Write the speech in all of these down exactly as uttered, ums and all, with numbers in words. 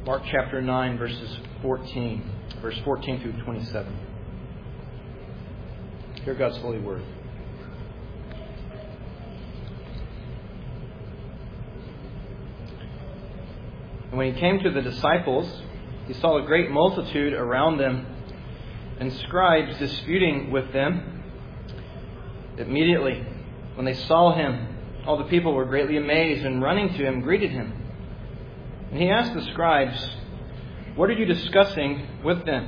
Mark chapter nine, verses fourteen, verse fourteen through twenty-seven. Hear God's holy word. And when he came to the disciples, he saw a great multitude around them, and scribes disputing with them. Immediately, when they saw him, all the people were greatly amazed, and running to him, greeted him. And he asked the scribes, "What are you discussing with them?"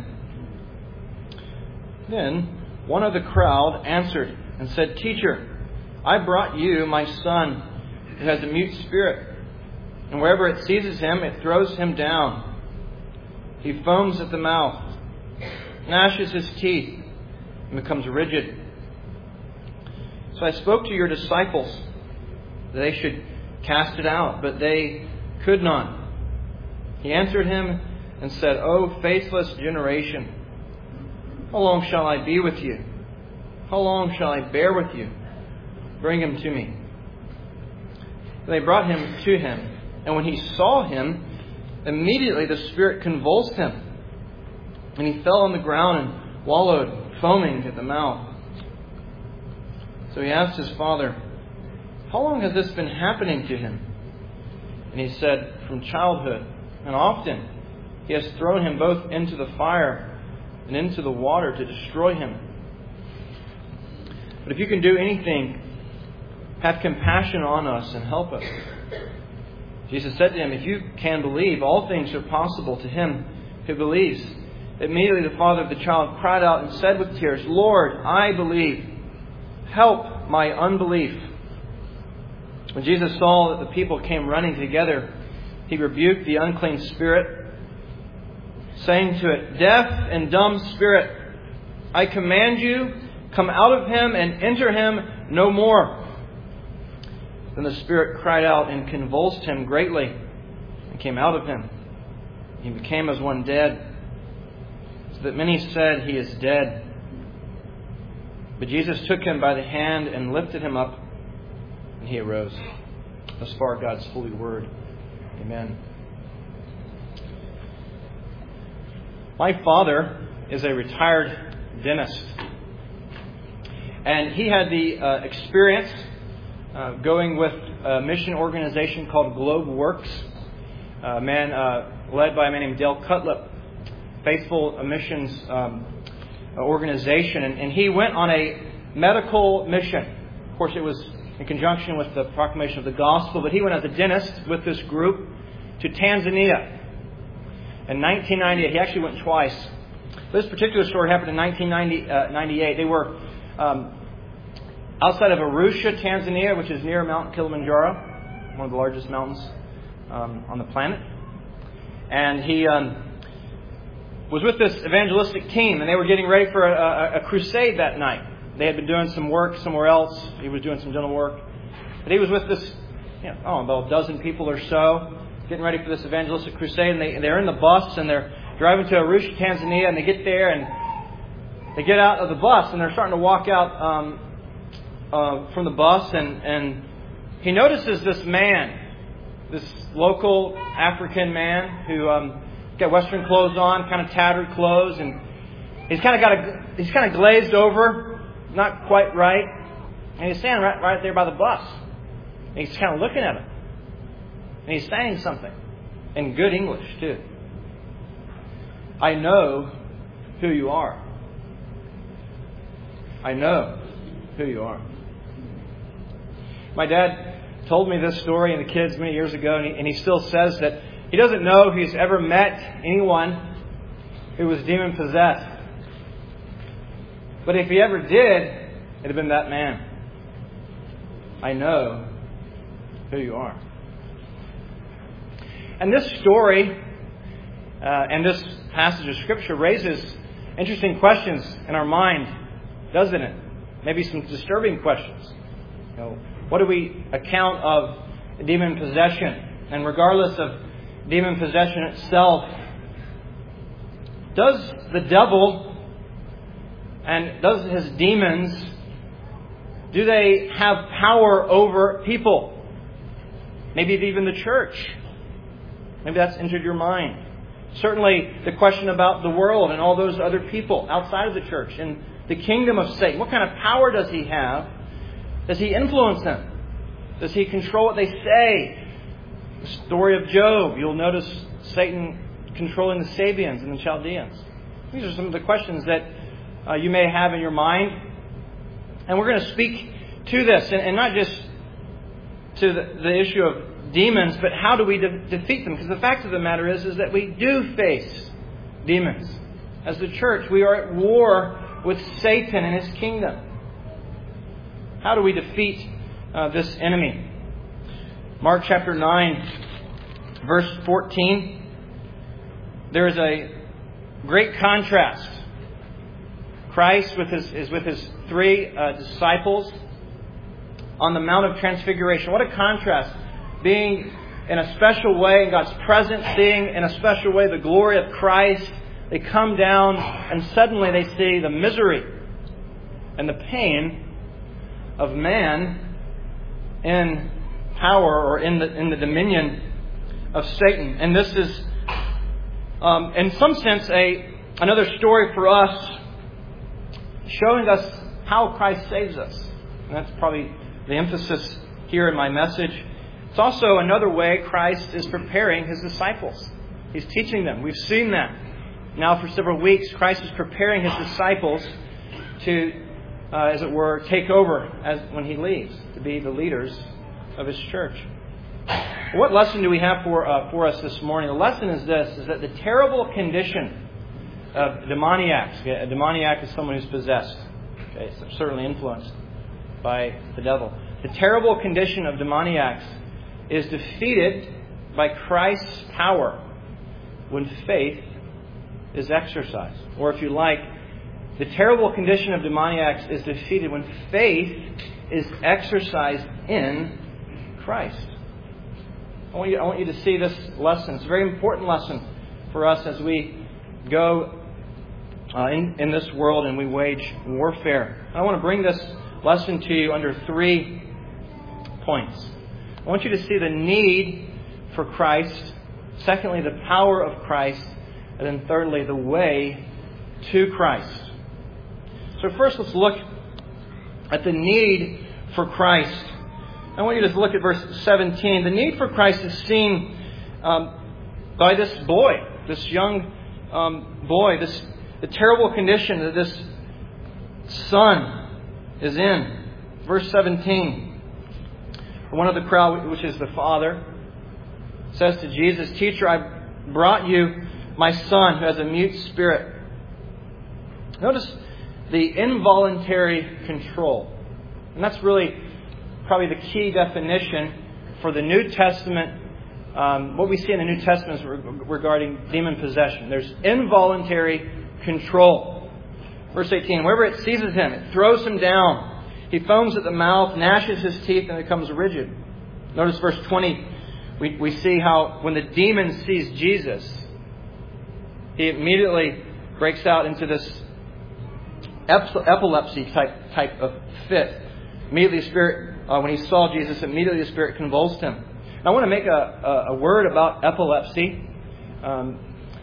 Then one of the crowd answered and said, "Teacher, I brought you my son, who has a mute spirit, and wherever it seizes him, it throws him down. He foams at the mouth, gnashes his teeth, and becomes rigid. So I spoke to your disciples that they should cast it out, but they could not." He answered him and said, "O faithless generation, how long shall I be with you? How long shall I bear with you? Bring him to me." And they brought him to him. And when he saw him, immediately the spirit convulsed him, and he fell on the ground and wallowed, foaming at the mouth. So he asked his father, "How long has this been happening to him?" And he said, "From childhood. And often he has thrown him both into the fire and into the water to destroy him. But if you can do anything, have compassion on us and help us." Jesus said to him, "If you can believe, all things are possible to him who believes." Immediately the father of the child cried out and said with tears, "Lord, I believe. Help my unbelief." When Jesus saw that the people came running together, he rebuked the unclean spirit, saying to it, "Deaf and dumb spirit, I command you, come out of him and enter him no more." Then the spirit cried out and convulsed him greatly and came out of him. He became as one dead, so that many said, "He is dead." But Jesus took him by the hand and lifted him up, and he arose. Thus far, God's holy word. Amen. My father is a retired dentist. And he had the uh, experience uh, going with a mission organization called Globe Works, a man uh, led by a man named Dale Cutlip, faithful missions um, organization. And, and he went on a medical mission. Of course, it was in conjunction with the proclamation of the gospel, but he went as a dentist with this group to Tanzania in nineteen ninety-eight. He actually went twice. This particular story happened in nineteen ninety-eight. They were um, outside of Arusha, Tanzania, which is near Mount Kilimanjaro, one of the largest mountains um, on the planet. And he um, was with this evangelistic team, and they were getting ready for a, a, a crusade that night. They had been doing some work somewhere else. He was doing some dental work. But he was with this, you know, oh, about a dozen people or so, getting ready for this evangelistic crusade. And they, they're in the bus, and they're driving to Arusha, Tanzania. And they get there, and they get out of the bus, and they're starting to walk out um, uh, from the bus. And, and he notices this man, this local African man who um, got Western clothes on, kind of tattered clothes. And he's kind of got a, he's kind of glazed over. Not quite right. And he's standing right, right there by the bus. And he's kind of looking at him. And he's saying something. In good English, too. "I know who you are. I know who you are." My dad told me this story and the kids many years ago. And he, and he still says that he doesn't know if he's ever met anyone who was demon-possessed. But if he ever did, it'd have been that man. I know who you are. And this story uh, and this passage of Scripture raises interesting questions in our mind, doesn't it? Maybe some disturbing questions. You know, what do we account of demon possession? And regardless of demon possession itself, does the devil and does his demons, do they have power over people? Maybe even the church. Maybe that's entered your mind. Certainly the question about the world and all those other people outside of the church and the kingdom of Satan. What kind of power does he have? Does he influence them? Does he control what they say? The story of Job, you'll notice Satan controlling the Sabians and the Chaldeans. These are some of the questions that uh, you may have in your mind. And we're going to speak to this, and, and not just to the, the issue of demons, but how do we de- defeat them? Because the fact of the matter is, is that we do face demons. As the church, we are at war with Satan and his kingdom. How do we defeat uh, this enemy? Mark chapter nine, verse fourteen. There is a great contrast. Christ with his, is with his three uh, disciples on the Mount of Transfiguration. What a contrast. Being in a special way in God's presence, seeing in a special way the glory of Christ. They come down and suddenly they see the misery and the pain of man in power or in the in the dominion of Satan. And this is, um, in some sense, a another story for us, showing us how Christ saves us. And that's probably the emphasis here in my message. It's also another way Christ is preparing His disciples. He's teaching them. We've seen that. Now for several weeks, Christ is preparing His disciples to, uh, as it were, take over as when He leaves, to be the leaders of His church. What lesson do we have for uh, for us this morning? The lesson is this, is that the terrible condition of demoniacs. Okay, a demoniac is someone who's possessed. Okay, so certainly influenced by the devil. The terrible condition of demoniacs is defeated by Christ's power when faith is exercised. Or if you like, the terrible condition of demoniacs is defeated when faith is exercised in Christ. I want you, I want you to see this lesson. It's a very important lesson for us as we go uh, in, in this world and we wage warfare. I want to bring this lesson to you under three points. I want you to see the need for Christ. Secondly, the power of Christ. And then thirdly, the way to Christ. So first, let's look at the need for Christ. I want you to look at verse seventeen. The need for Christ is seen um, by this boy, this young um, boy, this the terrible condition that this son is in. Verse seventeen. One of the crowd, which is the father, says to Jesus, "Teacher, I brought you my son who has a mute spirit." Notice the involuntary control. And that's really probably the key definition for the New Testament. Um, what we see in the New Testament is regarding demon possession. There's involuntary control. Verse eighteen, wherever it seizes him, it throws him down. He foams at the mouth, gnashes his teeth, and becomes rigid. Notice verse twenty. We, we see how when the demon sees Jesus, he immediately breaks out into this epilepsy type type of fit. Immediately, the spirit, uh, when he saw Jesus, immediately the spirit convulsed him. Now, I want to make a, a, a word about epilepsy. Um,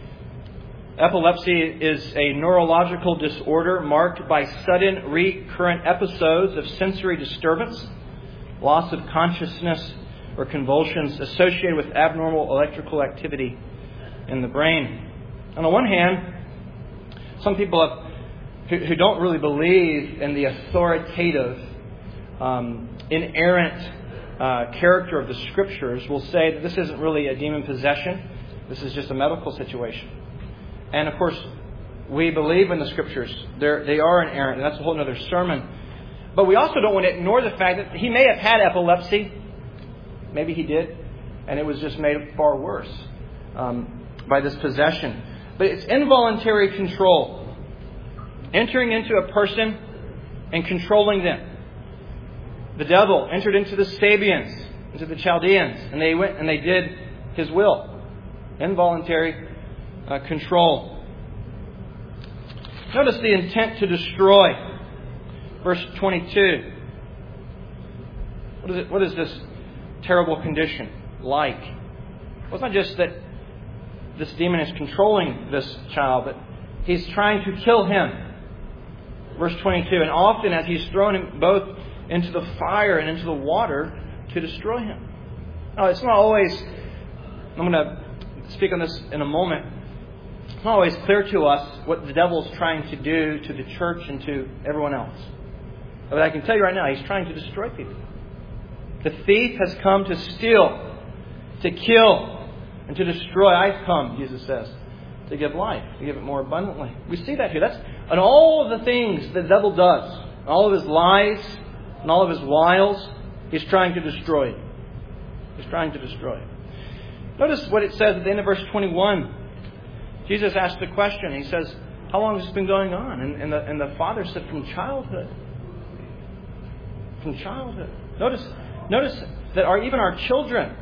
epilepsy is a neurological disorder marked by sudden recurrent episodes of sensory disturbance, loss of consciousness, or convulsions associated with abnormal electrical activity in the brain. On the one hand, some people have, who, who don't really believe in the authoritative, um, inerrant uh, character of the Scriptures will say that this isn't really a demon possession. This is just a medical situation. And of course, we believe in the Scriptures. They're, they are inerrant, and that's a whole other sermon. But we also don't want to ignore the fact that he may have had epilepsy. Maybe he did. And it was just made far worse um, by this possession. But it's involuntary control. Entering into a person and controlling them. The devil entered into the Sabians, into the Chaldeans, and they went and they did his will. Involuntary uh, control. Notice the intent to destroy. Verse twenty-two. What is it? What is this terrible condition like? Well, it's not just that this demon is controlling this child, but he's trying to kill him. Verse twenty-two, and often as he's thrown him both into the fire and into the water to destroy him. Now, it's not always, I'm going to speak on this in a moment, it's not always clear to us what the devil's trying to do to the church and to everyone else. But I can tell you right now, he's trying to destroy people. The thief has come to steal, to kill, and to destroy. I've come, Jesus says, to give life, to give it more abundantly. We see that here. That's and all of the things the devil does, all of his lies and all of his wiles, he's trying to destroy it. He's trying to destroy it. Notice what it says at the end of verse twenty-one. Jesus asked the question. He says, how long has this been going on? And, and, the, and the father said, from childhood. From childhood. Notice, notice that our, even our children,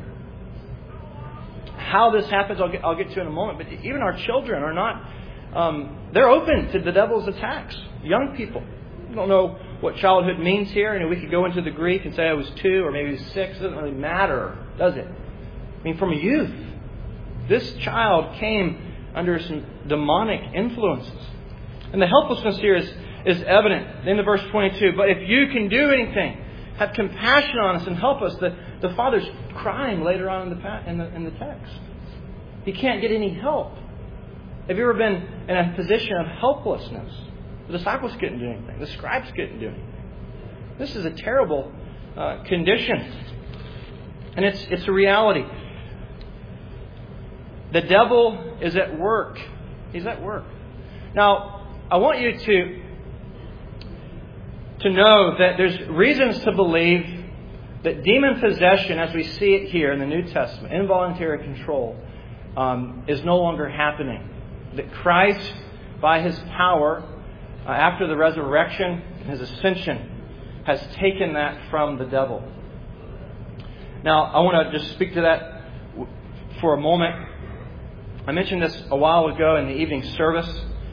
how this happens, I'll get, I'll get to in a moment, but even our children are not, um, they're open to the devil's attacks. Young people. We don't know what childhood means here. And we could go into the Greek and say I was two or maybe six. It doesn't really matter, does it? I mean, from a youth, this child came under some demonic influences. And the helplessness here is, is evident in the verse twenty-two. But if you can do anything, have compassion on us and help us. The, the father's crying later on in the, in the in the text. He can't get any help. Have you ever been in a position of helplessness? The disciples couldn't do anything. The scribes couldn't do anything. This is a terrible uh, condition. And it's it's a reality. The devil is at work. He's at work. Now, I want you to, to know that there's reasons to believe that demon possession, as we see it here in the New Testament, involuntary control, um, is no longer happening. That Christ, by His power, uh, after the resurrection and His ascension, has taken that from the devil. Now, I want to just speak to that for a moment. I mentioned this a while ago in the evening service.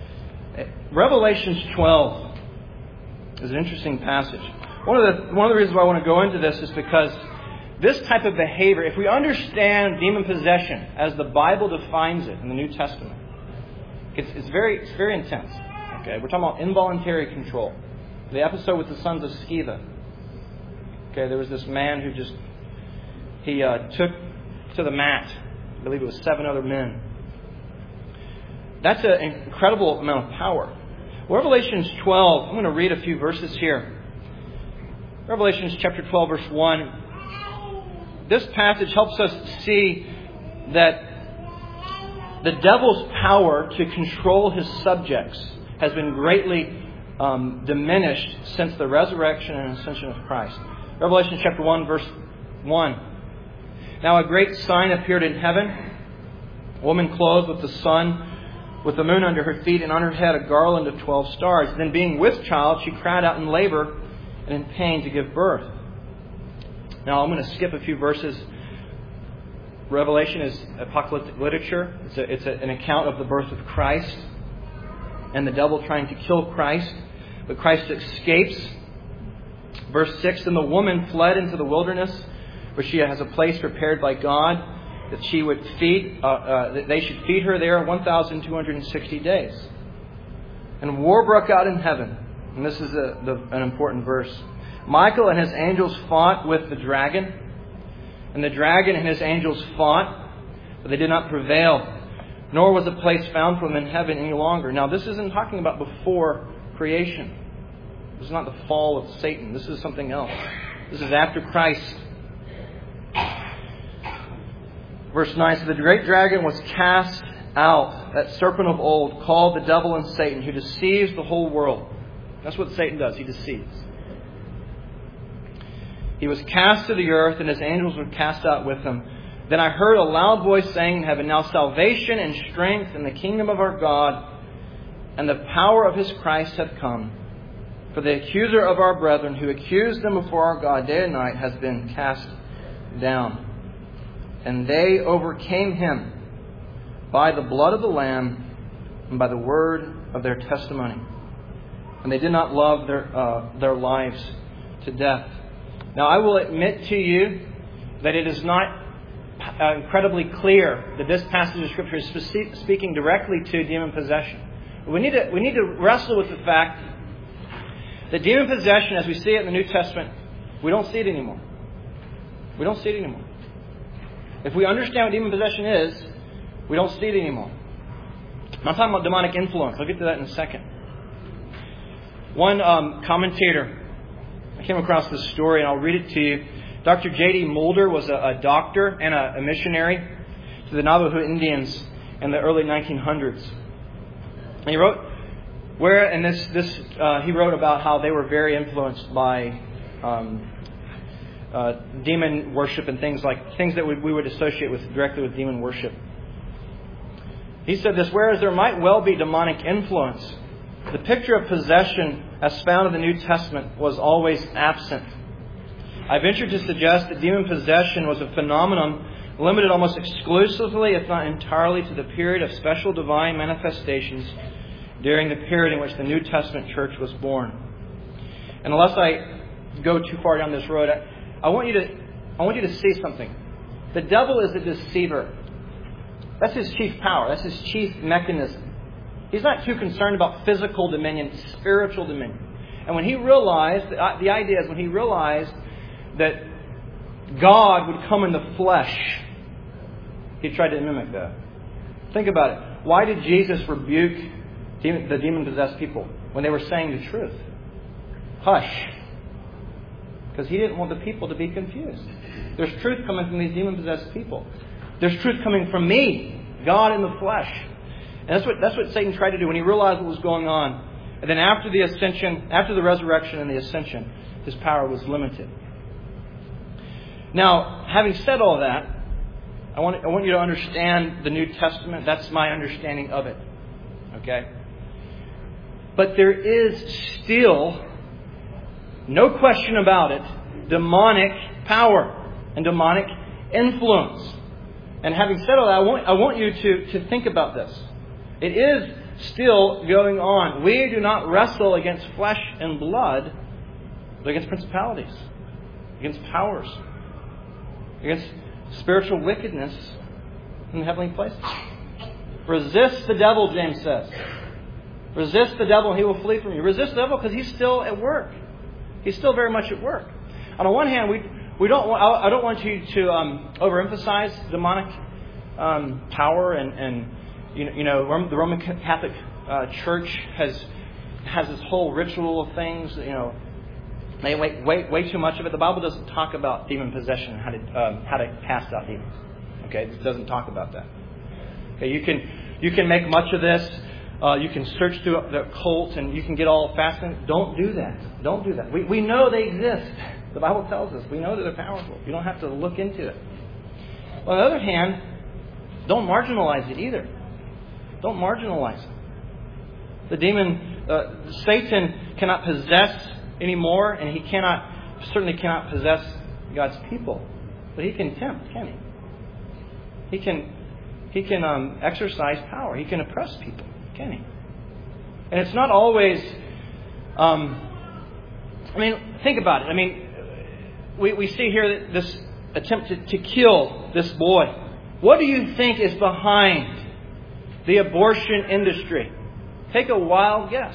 Revelations twelve is an interesting passage. One of the one of the reasons why I want to go into this is because this type of behavior, if we understand demon possession as the Bible defines it in the New Testament, it's, it's very it's very intense. Okay, we're talking about involuntary control. The episode with the sons of Sceva. Okay, there was this man who just he uh, took to the mat, I believe it was seven other men. That's an incredible amount of power. Revelations twelve, I'm going to read a few verses here. Revelations chapter twelve, verse one. This passage helps us see that the devil's power to control his subjects has been greatly um, diminished since the resurrection and ascension of Christ. Revelation chapter one, verse one. Now a great sign appeared in heaven, a woman clothed with the sun, with the moon under her feet, and on her head a garland of twelve stars. Then being with child, she cried out in labor and in pain to give birth. Now I'm going to skip a few verses. Revelation is apocalyptic literature. It's, a, it's a, an account of the birth of Christ and the devil trying to kill Christ. But Christ escapes. Verse six, and the woman fled into the wilderness, where she has a place prepared by God, that she would feed, uh, uh, that they should feed her there one thousand two hundred sixty days. And war broke out in heaven. And this is a, the, an important verse. Michael and his angels fought with the dragon. And the dragon and his angels fought, but they did not prevail. Nor was a place found for them in heaven any longer. Now this isn't talking about before creation. This is not the fall of Satan. This is something else. This is after Christ. Verse nine, so the great dragon was cast out, that serpent of old, called the devil and Satan, who deceives the whole world. That's what Satan does. He deceives. He was cast to the earth, and his angels were cast out with him. Then I heard a loud voice saying in heaven, now salvation and strength and the kingdom of our God and the power of His Christ have come. For the accuser of our brethren, who accused them before our God day and night, has been cast down. And they overcame him by the blood of the Lamb and by the word of their testimony. And they did not love their uh, their lives to death. Now I will admit to you that it is not uh, incredibly clear that this passage of Scripture is spe- speaking directly to demon possession. We need to we need to wrestle with the fact that demon possession, as we see it in the New Testament, we don't see it anymore. We don't see it anymore. If we understand what demon possession is, we don't see it anymore. I'm not talking about demonic influence. I'll get to that in a second. One um, commentator, I came across this story, and I'll read it to you. Doctor J D Mulder was a, a doctor and a, a missionary to the Navajo Indians in the early nineteen hundreds. And he wrote where, and this this uh, he wrote about how they were very influenced by um, uh, demon worship and things like things that we, we would associate with directly with demon worship. He said this: whereas there might well be demonic influence, the picture of possession as found in the New Testament was always absent. I venture to suggest that demon possession was a phenomenon limited almost exclusively, if not entirely, to the period of special divine manifestations during the period in which the New Testament church was born. And unless I go too far down this road, I, I want you to I want you to see something. The devil is a deceiver. That's his chief power. That's his chief mechanism. He's not too concerned about physical dominion, spiritual dominion. And when he realized, the idea is when he realized that God would come in the flesh, he tried to mimic that. Think about it. Why did Jesus rebuke demon, the demon-possessed people when they were saying the truth? Hush. Because he didn't want the people to be confused. There's truth coming from these demon-possessed people. There's truth coming from me, God in the flesh. And that's what that's what Satan tried to do when he realized what was going on. And then after the ascension, after the resurrection and the ascension, his power was limited. Now, having said all that, I want I want you to understand the New Testament. That's my understanding of it. Okay? But there is still, no question about it, demonic power and demonic influence. And having said all that, I want I want you to, to think about this. It is still going on. We do not wrestle against flesh and blood, but against principalities, against powers, against spiritual wickedness in the heavenly places. Resist the devil, James says. Resist the devil and he will flee from you. Resist the devil because he's still at work. He's still very much at work. On the one hand, we we don't want, I don't want you to um, overemphasize demonic um, power and, and you know, you know the Roman Catholic uh, Church has has this whole ritual of things. You know, they wait way way too much of it. The Bible doesn't talk about demon possession and how to um, how to cast out demons. Okay, it doesn't talk about that. Okay, you can you can make much of this. Uh, you can search through the occult and you can get all fascinated. Don't do that. Don't do that. We we know they exist. The Bible tells us. We know that they're powerful. You don't have to look into it. On the other hand, don't marginalize it either. Don't marginalize it. The demon, uh, Satan cannot possess anymore, and he cannot, certainly cannot possess God's people. But he can tempt, can he? He can, he can um, exercise power. He can oppress people, can he? And it's not always. Um, I mean, think about it. I mean, we we see here that this attempt to, to kill this boy. What do you think is behind the abortion industry? Take a wild guess.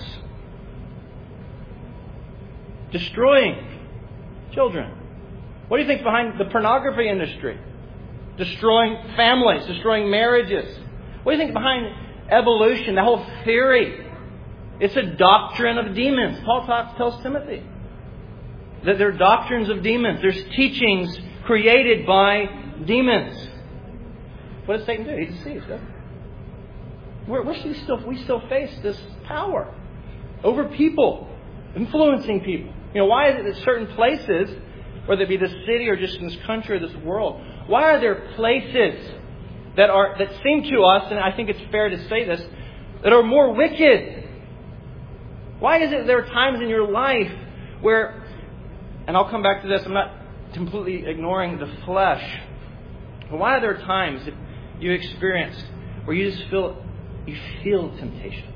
Destroying children. What do you think is behind the pornography industry? Destroying families, destroying marriages. What do you think is behind evolution, the whole theory? It's a doctrine of demons. Paul talks, tells Timothy that there are doctrines of demons. There's teachings created by demons. What does Satan do? He deceives, doesn't he? We're, we're still, we still face this power over people, influencing people. You know, why is it that certain places, whether it be this city or just in this country or this world, why are there places that are that seem to us, and I think it's fair to say this, that are more wicked? Why is it there are times in your life where, and I'll come back to this, I'm not completely ignoring the flesh, but why are there times that you experience where you just feel You feel temptation?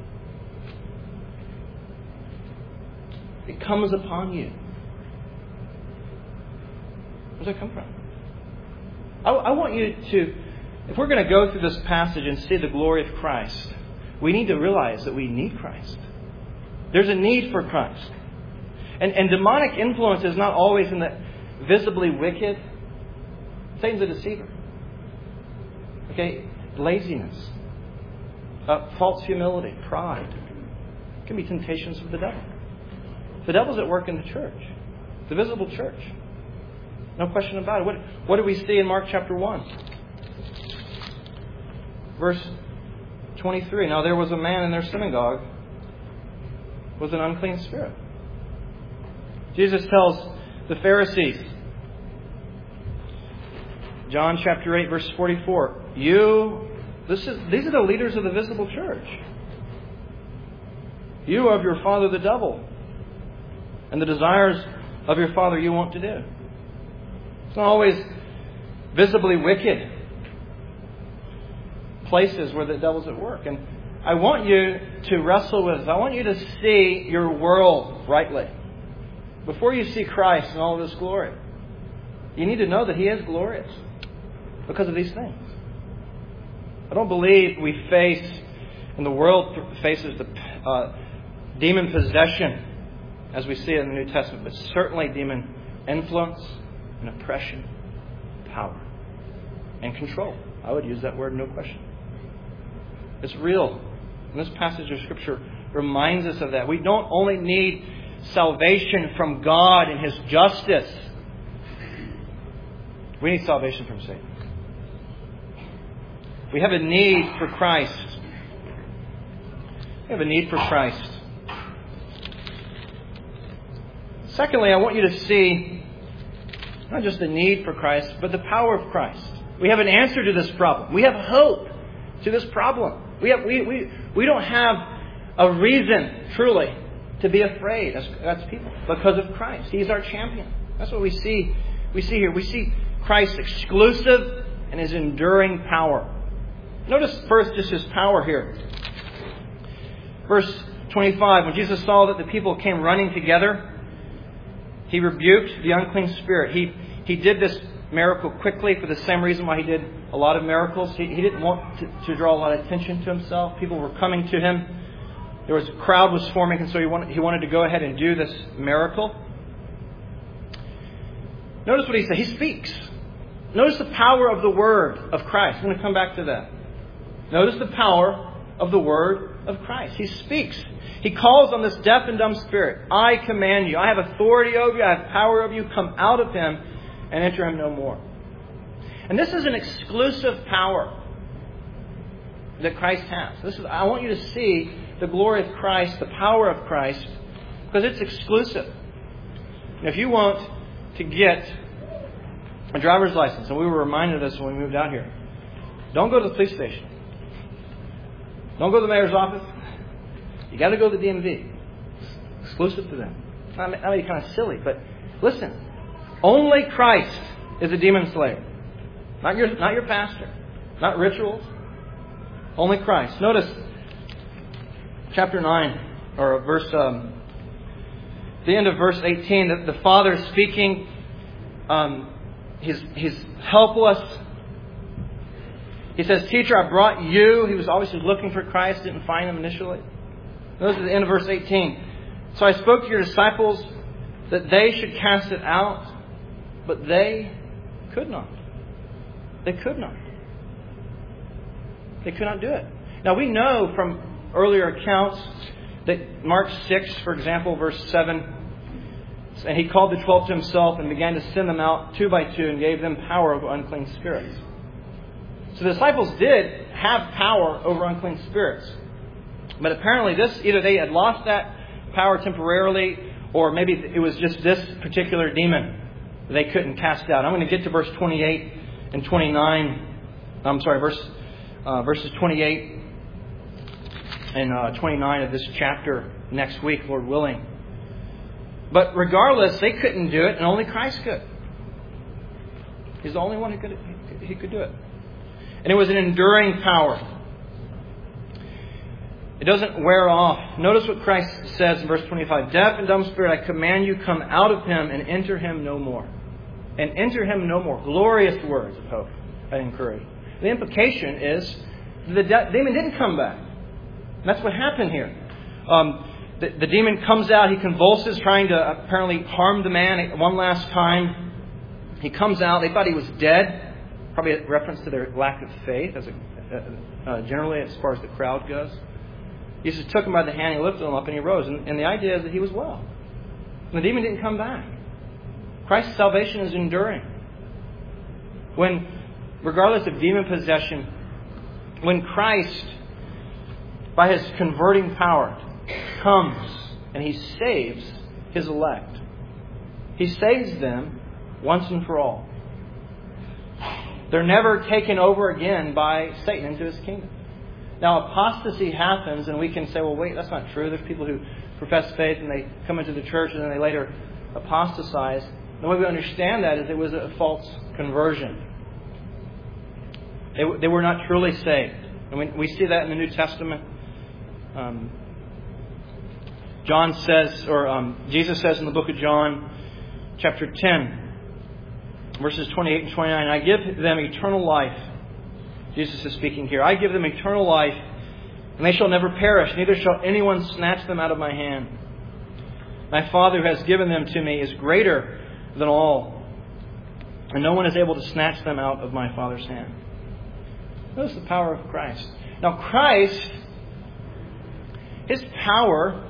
It comes upon you. Where does that come from? I, I want you to, if we're going to go through this passage and see the glory of Christ, we need to realize that we need Christ. There's a need for Christ. And, and demonic influence is not always in the visibly wicked. Satan's a deceiver. Okay? Laziness. Uh, false humility. Pride. It can be temptations of the devil. The devil's at work in the church. The visible church. No question about it. What, what do we see in Mark chapter one? Verse twenty-three. Now there was a man in their synagogue with an unclean spirit. Jesus tells the Pharisees, John chapter eight, verse forty-four, you, this is, these are the leaders of the visible church. You of your father the devil, and the desires of your father you want to do. It's not always visibly wicked places where the devil's at work. And I want you to wrestle with this. I want you to see your world rightly. Before you see Christ in all of His glory, you need to know that He is glorious because of these things. I don't believe we face, and the world faces, the uh, demon possession as we see it in the New Testament, but certainly demon influence and oppression, power, and control. I would use that word, no question. It's real. And this passage of Scripture reminds us of that. We don't only need salvation from God and His justice. We need salvation from Satan. We have a need for Christ. We have a need for Christ. Secondly, I want you to see not just the need for Christ, but the power of Christ. We have an answer to this problem. We have hope to this problem. We have we we, we don't have a reason, truly, to be afraid as, as people because of Christ. He's our champion. That's what we see. We see here. We see Christ's exclusive and His enduring power. Notice first just His power here. Verse twenty-five. When Jesus saw that the people came running together, He rebuked the unclean spirit. He he did this miracle quickly for the same reason why He did a lot of miracles. He, he didn't want to, to draw a lot of attention to Himself. People were coming to Him. There was a crowd was forming, and so he wanted, he wanted to go ahead and do this miracle. Notice what He said. He speaks. Notice the power of the Word of Christ. I'm going to come back to that. Notice the power of the Word of Christ. He speaks. He calls on this deaf and dumb spirit. I command you. I have authority over you. I have power over you. Come out of him and enter him no more. And this is an exclusive power that Christ has. This is, I want you to see the glory of Christ, the power of Christ, because it's exclusive. And if you want to get a driver's license, and we were reminded of this when we moved out here, don't go to the police station. Don't go to the mayor's office. You got to go to the D M V. It's exclusive to them. That may be kind of silly, but listen. Only Christ is a demon slayer. Not your, not your pastor. Not rituals. Only Christ. Notice chapter nine, or verse, um, the end of verse eighteen. The, the Father is speaking. Um, he's, he's helpless. He says, Teacher, I brought you. He was obviously looking for Christ, didn't find him initially. Notice at the end of verse eighteen. So I spoke to your disciples that they should cast it out, but they could not. They could not. They could not do it. Now we know from earlier accounts that Mark six, for example, verse seven, and He called the twelve to Himself and began to send them out two by two and gave them power over unclean spirits. So the disciples did have power over unclean spirits. But apparently this, either they had lost that power temporarily, or maybe it was just this particular demon they couldn't cast out. I'm going to get to verse twenty-eight and twenty-nine. I'm sorry, verse uh, verses twenty-eight and uh, twenty-nine of this chapter next week, Lord willing. But regardless, they couldn't do it, and only Christ could. He's the only one who could he could do it. And it was an enduring power. It doesn't wear off. Notice what Christ says in verse twenty-five. Deaf and dumb spirit, I command you, come out of him and enter him no more. and enter him no more. Glorious words of hope and encouragement. The implication is the de- demon didn't come back. And that's what happened here. Um, the, the demon comes out. He convulses, trying to apparently harm the man one last time. He comes out. They thought he was dead. Probably a reference to their lack of faith, as a, uh, uh, generally as far as the crowd goes. Jesus took him by the hand, he lifted him up, and he rose. And, and the idea is that he was well. And the demon didn't come back. Christ's salvation is enduring. When, regardless of demon possession, when Christ, by his converting power, comes and he saves his elect, he saves them once and for all. They're never taken over again by Satan into his kingdom. Now, apostasy happens, and we can say, well, wait, that's not true. There's people who profess faith and they come into the church and then they later apostatize. The way we understand that is it was a false conversion. They, they were not truly saved. And we, we see that in the New Testament. Um, John says, or um, Jesus says in the book of John, chapter ten, verses twenty-eight and twenty-nine, I give them eternal life. Jesus is speaking here. I give them eternal life, and they shall never perish, neither shall anyone snatch them out of my hand. My Father who has given them to me is greater than all, and no one is able to snatch them out of my Father's hand. Notice the power of Christ. Now Christ, His power,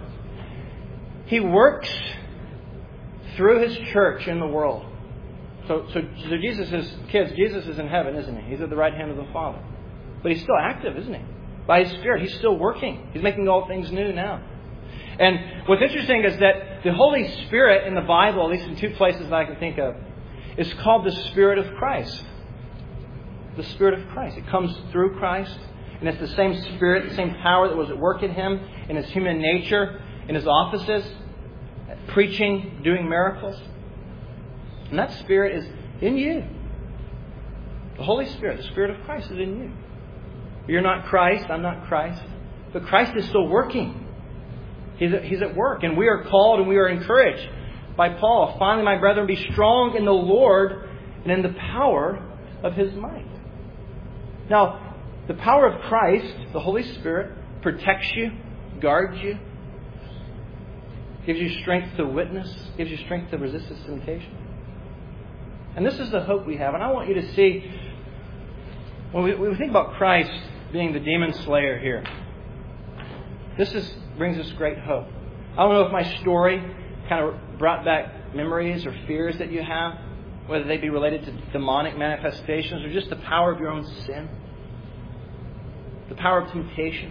He works through His church in the world. So, so, so Jesus is, kids, Jesus is in heaven, isn't He? He's at the right hand of the Father. But He's still active, isn't He? By His Spirit, He's still working. He's making all things new now. And what's interesting is that the Holy Spirit in the Bible, at least in two places that I can think of, is called the Spirit of Christ. The Spirit of Christ. It comes through Christ. And it's the same Spirit, the same power that was at work in Him, in His human nature, in His offices, preaching, doing miracles. And that Spirit is in you. The Holy Spirit, the Spirit of Christ is in you. You're not Christ, I'm not Christ. But Christ is still working. He's at, he's at work. And we are called and we are encouraged by Paul. Finally, my brethren, be strong in the Lord and in the power of His might. Now, the power of Christ, the Holy Spirit, protects you, guards you, gives you strength to witness, gives you strength to resist this temptation. And this is the hope we have. And I want you to see, when we, when we think about Christ being the demon slayer here, this is, brings us great hope. I don't know if my story kind of brought back memories or fears that you have, whether they be related to demonic manifestations or just the power of your own sin, the power of temptation.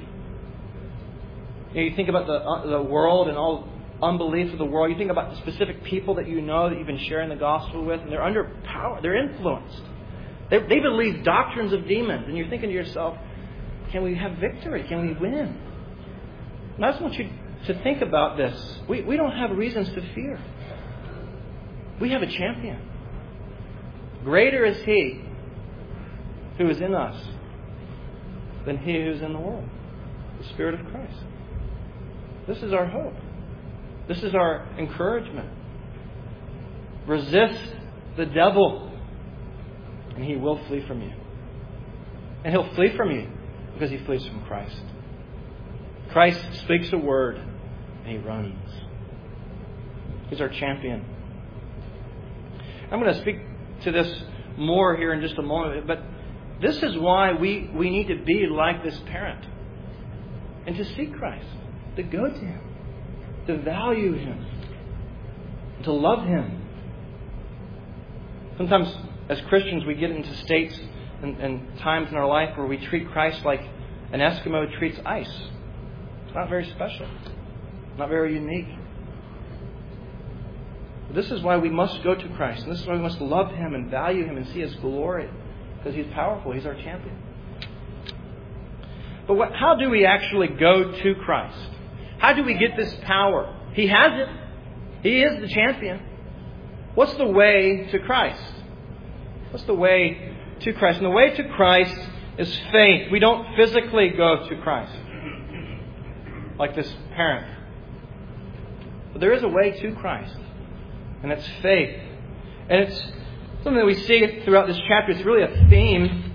You know, you think about the uh, the world and all unbelief of the world. You think about the specific people that you know that you've been sharing the gospel with, and they're under power. They're influenced. They, they believe doctrines of demons. And you're thinking to yourself, can we have victory? Can we win? And I just want you to think about this. We, we don't have reasons to fear. We have a champion. Greater is He who is in us than he who is in the world. The Spirit of Christ. This is our hope. This is our encouragement. Resist the devil, and he will flee from you. And he'll flee from you because he flees from Christ. Christ speaks a word, and he runs. He's our champion. I'm going to speak to this more here in just a moment, but this is why we, we need to be like this parent and to seek Christ, to go to Him, to value Him, to love Him. Sometimes as Christians we get into states and, and times in our life where we treat Christ like an Eskimo treats ice. It's not very special, not very unique. But this is why we must go to Christ, and this is why we must love Him and value Him and see His glory, because He's powerful. He's our champion. But what, how do we actually go to Christ? How do we get this power? He has it. He is the champion. What's the way to Christ? What's the way to Christ? And the way to Christ is faith. We don't physically go to Christ like this parent. But there is a way to Christ. And it's faith. And it's Something that we see throughout this chapter. It's really a theme.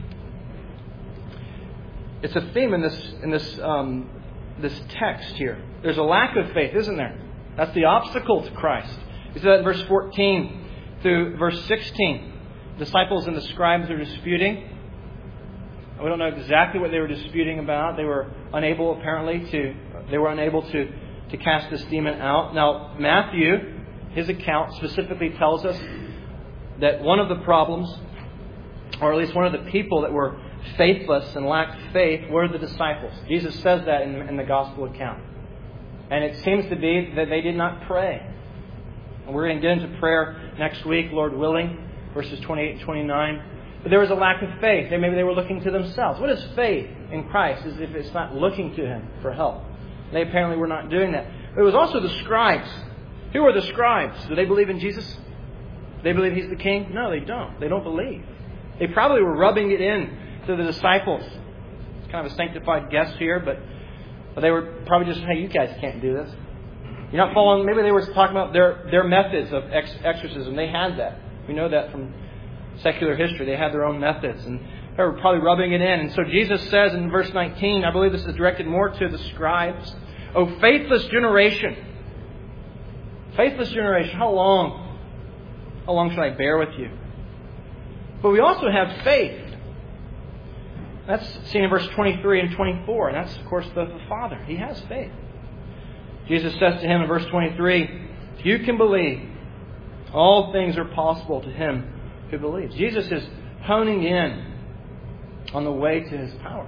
It's a theme in this in this um, this text here. There's a lack of faith, isn't there? That's the obstacle to Christ. We see that in verse fourteen through verse sixteen. Disciples and the scribes are disputing. We don't know exactly what they were disputing about. They were unable, apparently, to they were unable to, to cast this demon out. Now, Matthew, his account specifically tells us that one of the problems, or at least one of the people that were faithless and lacked faith, were the disciples. Jesus says that in, in the gospel account. And it seems to be that they did not pray. And we're going to get into prayer next week, Lord willing, verses twenty-eight and twenty-nine. But there was a lack of faith. Maybe they were looking to themselves. What is faith in Christ? As if it's not looking to Him for help. They apparently were not doing that. But it was also the scribes. Who are the scribes? Do they believe in Jesus? Do they believe He's the King? No, they don't. They don't believe. They probably were rubbing it in to the disciples. It's kind of a sanctified guess here, but they were probably just, hey, you guys can't do this. You're not following. Maybe they were talking about their, their methods of ex- exorcism. They had that. We know that from secular history. They had their own methods, and they were probably rubbing it in. And so Jesus says in verse nineteen, I believe this is directed more to the scribes, "O faithless generation." Faithless generation, how long? How long should I bear with you? But we also have faith. That's seen in verse twenty-three and twenty-four. And that's, of course, the, the Father. He has faith. Jesus says to him in verse twenty-three, if you can believe, all things are possible to him who believes. Jesus is honing in on the way to His power.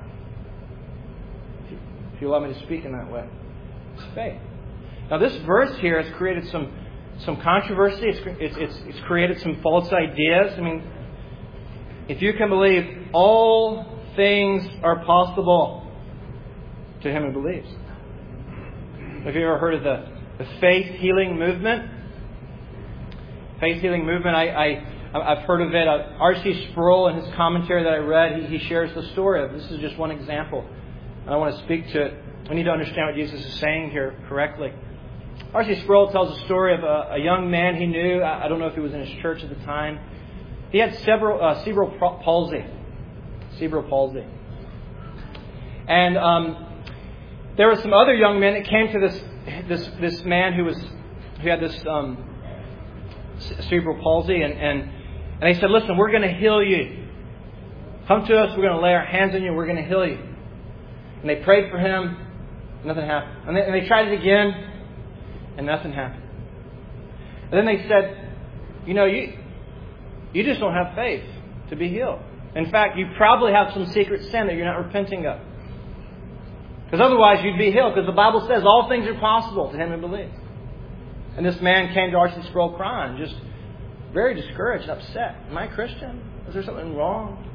If you allow me to speak in that way. It's faith. Now this verse here has created some, some controversy. It's, it's, it's, it's created some false ideas. I mean, if you can believe, all things are possible to him who believes. Have you ever heard of the, the faith healing movement? Faith healing movement, I, I, I've heard of it. Uh, R C Sproul, in his commentary that I read, he, he shares the story of this. Is just one example. I want to speak to it. We need to understand what Jesus is saying here correctly. R C Sproul tells a story of a, a young man he knew. I, I don't know if he was in his church at the time. He had several, uh, cerebral palsy. Cerebral palsy. And um, there were some other young men that came to this this this man who was who had this um, cerebral palsy, and, and and they said, "Listen, we're going to heal you. Come to us. We're going to lay our hands on you. We're going to heal you." And they prayed for him. Nothing happened. And they, and they tried it again, and nothing happened. And then they said, "You know, you you just don't have faith to be healed. In fact, you probably have some secret sin that you're not repenting of. Because otherwise you'd be healed. Because the Bible says all things are possible to him who believes." And this man came to R C Sproul crying, just very discouraged and upset. Am I a Christian? Is there something wrong?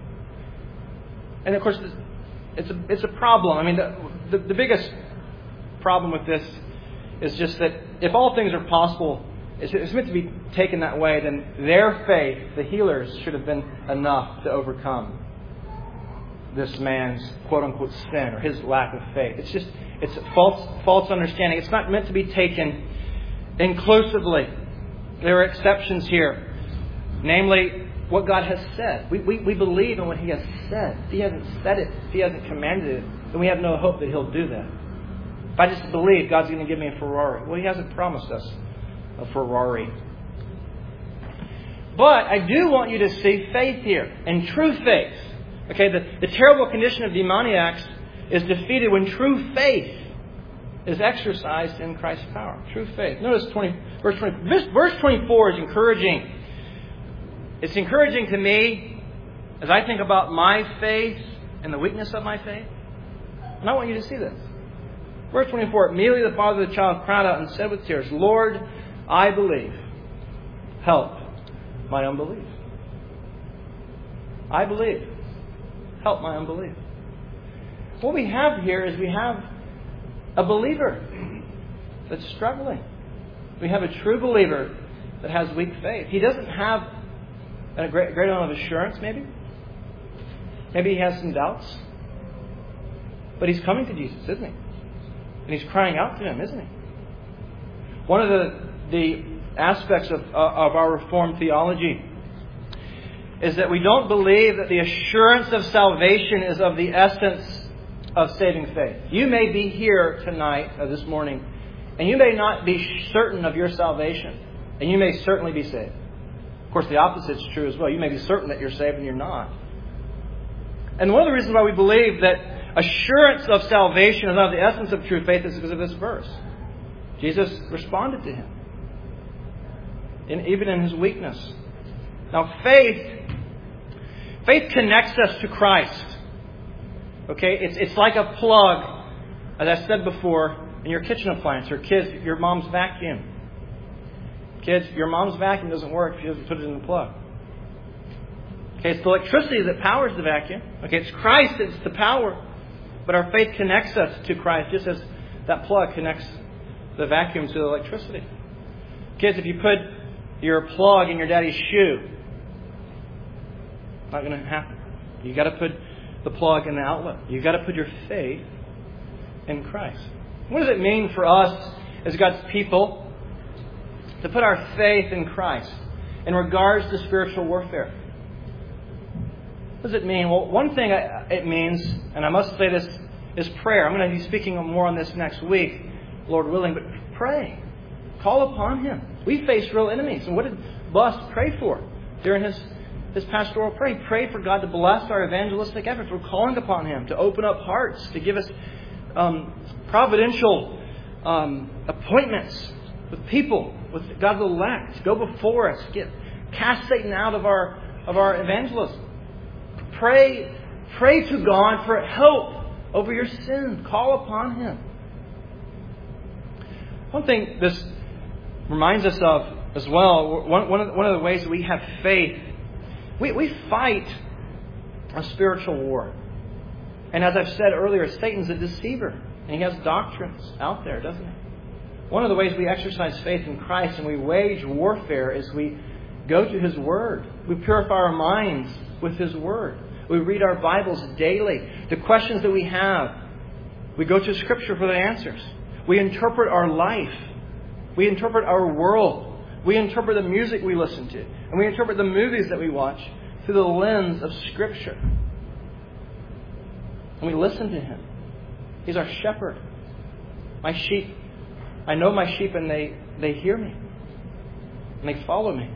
And of course, it's a, it's a problem. I mean, the, the, the biggest problem with this is just that if all things are possible, it's, it's meant to be taken that way, then their faith, the healers, should have been enough to overcome this man's quote-unquote sin or his lack of faith. It's just, it's a false, false understanding. It's not meant to be taken inclusively. There are exceptions here. Namely, what God has said. We, we, we believe in what He has said. If He hasn't said it, if He hasn't commanded it, then we have no hope that He'll do that. If I just believe God's going to give me a Ferrari, well, He hasn't promised us a Ferrari. But I do want you to see faith here, and true faith. Okay, the, the terrible condition of demoniacs is defeated when true faith is exercised in Christ's power. True faith. Notice twenty, verse twenty. Verse twenty-four is encouraging. It's encouraging to me as I think about my faith and the weakness of my faith. And I want you to see this. Verse twenty-four. Immediately the father of the child cried out and said with tears, "Lord, I believe. Help my unbelief." I believe. Help my unbelief. What we have here is we have a believer that's struggling. We have a true believer that has weak faith. He doesn't have a great, great amount of assurance, maybe. Maybe he has some doubts. But he's coming to Jesus, isn't he? And he's crying out to Him, isn't he? One of the, the aspects of, uh, of our Reformed theology is that we don't believe that the assurance of salvation is of the essence of saving faith. You may be here tonight, or this morning, and you may not be certain of your salvation, and you may certainly be saved. Of course, the opposite is true as well. You may be certain that you're saved and you're not. And one of the reasons why we believe that assurance of salvation is not the essence of true faith is because of this verse. Jesus responded to him, in, even in his weakness. Now, faith, faith connects us to Christ. Okay, it's it's like a plug, as I said before, in your kitchen appliance, or kids, your mom's vacuum. Kids, your mom's vacuum doesn't work if she doesn't put it in the plug. Okay, it's the electricity that powers the vacuum. Okay, it's Christ that's the power. But our faith connects us to Christ, just as that plug connects the vacuum to the electricity. Kids, if you put your plug in your daddy's shoe, not going to happen. You've got to put the plug in the outlet. You've got to put your faith in Christ. What does it mean for us as God's people to put our faith in Christ in regards to spiritual warfare? What does it mean? Well, one thing it means, and I must say this, is prayer. I'm going to be speaking more on this next week, Lord willing, but pray. Call upon Him. We face real enemies. And what did Bus pray for during his, his pastoral prayer? He prayed for God to bless our evangelistic efforts. We're calling upon Him to open up hearts, to give us um, providential um, appointments with people, with God's elect. Go before us. Get cast Satan out of our of our evangelism. Pray, pray to God for help over your sin. Call upon Him. One thing this reminds us of as well, one, one, of, one of the ways that we have faith, we, we fight a spiritual war. And as I've said earlier, Satan's a deceiver. And he has doctrines out there, doesn't he? One of the ways we exercise faith in Christ and we wage warfare is we go to His Word. We purify our minds with His Word. We read our Bibles daily. The questions that we have, we go to Scripture for the answers. We interpret our life. We interpret our world. We interpret the music we listen to. And we interpret the movies that we watch through the lens of Scripture. And we listen to Him. He's our shepherd. My sheep, I know my sheep and they, they hear me. And they follow me.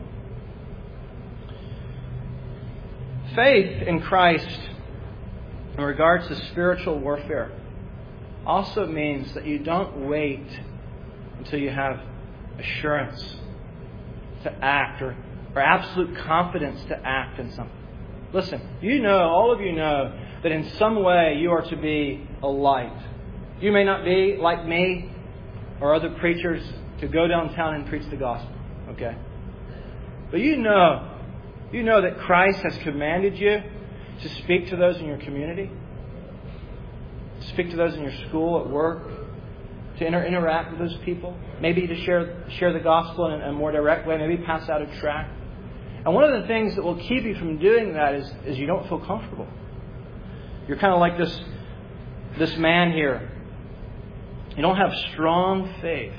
Faith in Christ in regards to spiritual warfare also means that you don't wait until you have assurance to act or, or absolute confidence to act in something. Listen, you know, all of you know that in some way you are to be a light. You may not be like me or other preachers to go downtown and preach the gospel. Okay? But you know, you know that Christ has commanded you to speak to those in your community, to speak to those in your school, at work, to inter- interact with those people, maybe to share share the gospel in a more direct way, maybe pass out a tract. And one of the things that will keep you from doing that is, is you don't feel comfortable. You're kind of like this, this man here. You don't have strong faith.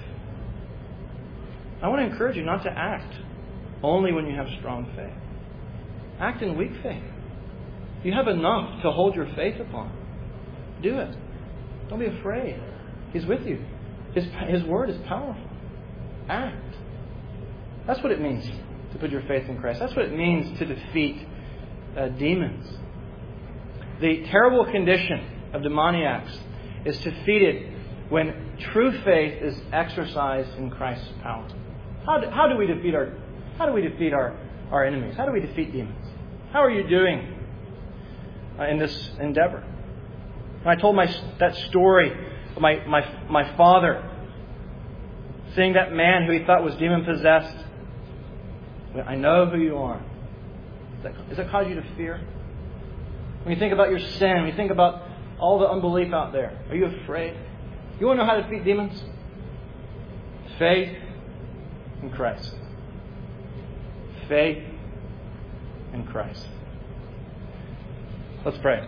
I want to encourage you not to act only when you have strong faith. Act in weak faith. You have enough to hold your faith upon. Do it. Don't be afraid. He's with you. His, his word is powerful. Act. That's what it means to put your faith in Christ. That's what it means to defeat uh, demons. The terrible condition of demoniacs is defeated when true faith is exercised in Christ's power. How do, how do we defeat our how do we defeat our, our enemies? How do we defeat demons? How are you doing uh, in this endeavor? When I told my that story of my, my my father seeing that man who he thought was demon possessed. I know who you are. Does that, does that cause you to fear? When you think about your sin, when you think about all the unbelief out there, are you afraid? You want to know how to defeat demons? Faith in Christ. Faith in Christ. Let's pray.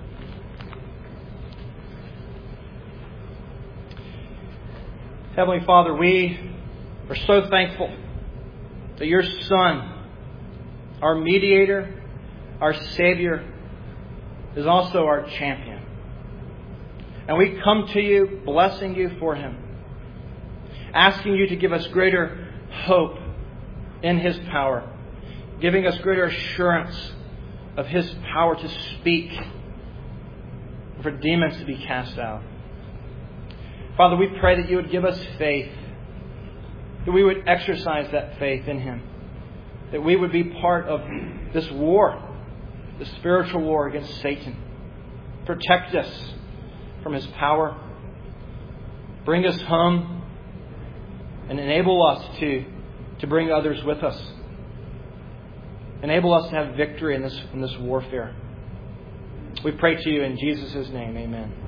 Heavenly Father, we are so thankful that your Son, our mediator, our Savior, is also our champion. And we come to you, blessing you for Him, asking you to give us greater hope in His power, giving us greater assurance of His power to speak, for demons to be cast out. Father, we pray that you would give us faith, that we would exercise that faith in Him, that we would be part of this war, the spiritual war against Satan. Protect us from his power. Bring us home and enable us to, to bring others with us. Enable us to have victory in this, in this warfare. We pray to you in Jesus' name. Amen.